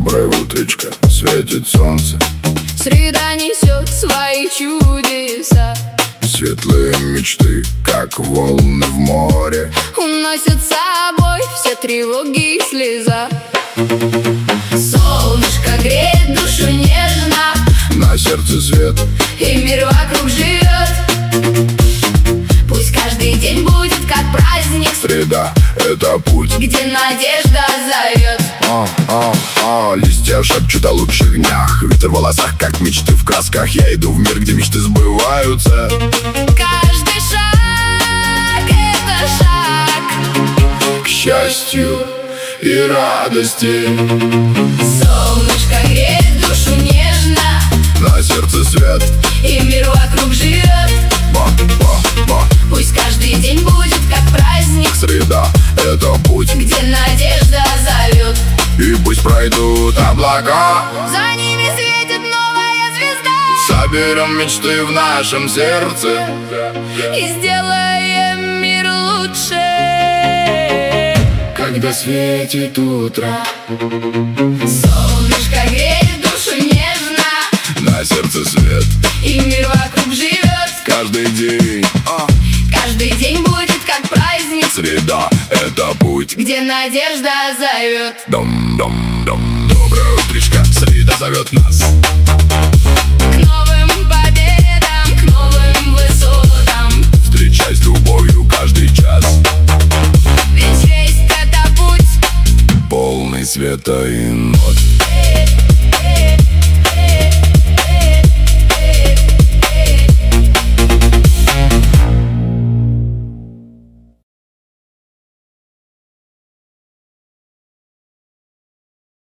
Доброе утречко, светит солнце, среда несет свои чудеса. светлые мечты, как волны в море, Уносят с собой все тревоги и слеза. Солнышко греет душу нежно, на сердце свет. и мир вокруг живет. Пусть каждый день будет как праздник, Среда — это путь, где надежда зовет. Листья шепчут о лучших днях, ветер в волосах, как мечты в красках. Я иду в мир, где мечты сбываются. Каждый шаг — это шаг К счастью и радости, солнышко греет душу нежно, на сердце свет. и мир вокруг живет. Ба-ба-ба. Пусть каждый день будет как праздник, Среда — это путь, где надежда зовет. и пусть пройдут облака. За ними светит новая звезда, Соберем мечты в нашем сердце, и сделаем мир лучше. когда светит утро, Солнышко греет душу нежно, на сердце свет. и мир вокруг живет. Каждый день Каждый день будет как праздник, среда — это путь. где надежда зовет. Дом-дом-дом. Доброе утречко, среда зовет нас. К новым победам, к новым высотам, Встречай с любовью каждый час, ведь жизнь — это путь. полный света и нот.